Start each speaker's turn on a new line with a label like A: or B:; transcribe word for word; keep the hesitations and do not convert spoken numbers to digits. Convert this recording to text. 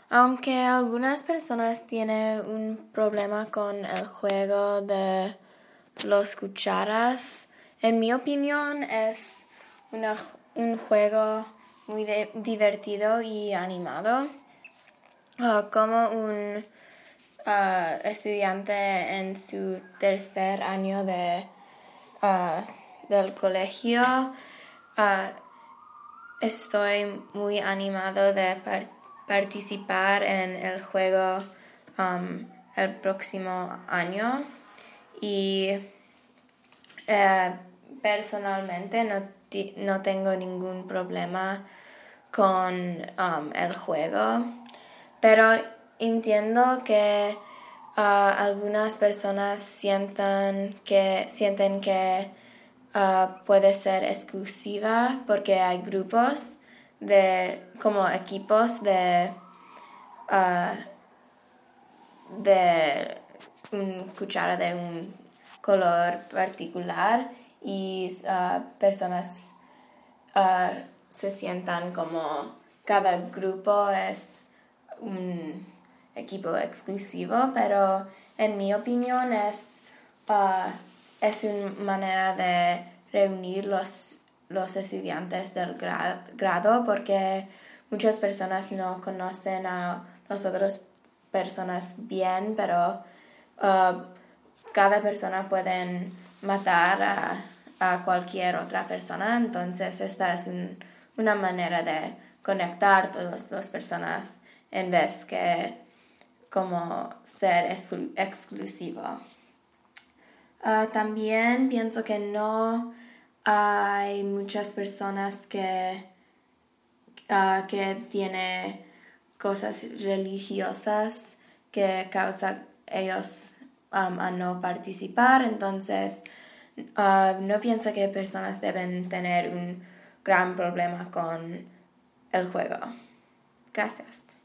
A: Aunque algunas personas tienen un problema con el juego de los cucharas, en mi opinión es una, un juego muy de, divertido y animado. Uh, como un uh, estudiante en su tercer año de, uh, del colegio, uh, estoy muy animado de par- participar en el juego um, el próximo año y eh, personalmente no, ti- no tengo ningún problema con um, el juego, pero entiendo que uh, algunas personas sientan que, sienten que uh, puede ser exclusiva porque hay grupos de como equipos de uh, de un cuchara de un color particular y uh, personas uh, se sientan como cada grupo es un equipo exclusivo, pero en mi opinión es, uh, es una manera de reunir los, los estudiantes del gra- grado porque muchas personas no conocen a las otras personas bien, pero uh, cada persona puede matar a, a cualquier otra persona, entonces esta es un, una manera de conectar todas las personas en vez que como ser exclu- exclusivo. Uh, también pienso que no hay muchas personas que, uh, que tienen cosas religiosas que causan ellos um, a no participar, entonces uh, no pienso que personas deben tener un gran problema con el juego. Gracias.